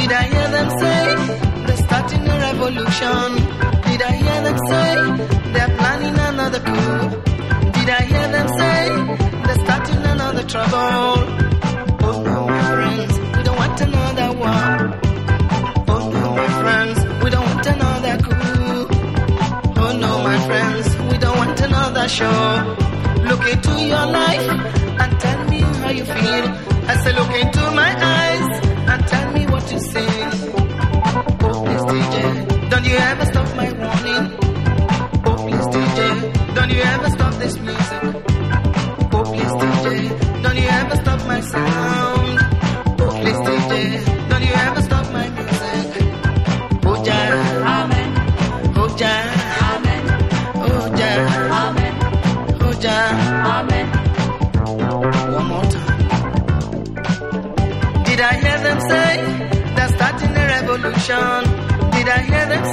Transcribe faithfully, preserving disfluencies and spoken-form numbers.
Did I hear them say they're starting a revolution? Did I hear them say they're planning another coup? Did I hear them say they're starting another trouble? Oh no, my friends, we don't want another war. Oh no, my friends, we don't want another coup. Oh no, my friends, we don't want another show. Look into your life and tell me how you feel. I say look into my eyes and tell me what you see. Oh please D J, don't you ever stop my warning. Oh please D J, don't you ever stop this music. Oh please D J, don't you ever stop my sound. Oh please D J, don't you ever stop my music. Oh Jah, Amen. Oh Jah, Amen. Oh Jah, Amen. Oh Jah, Amen. One more time. Did I hear them say they're starting a revolution? Did I hear them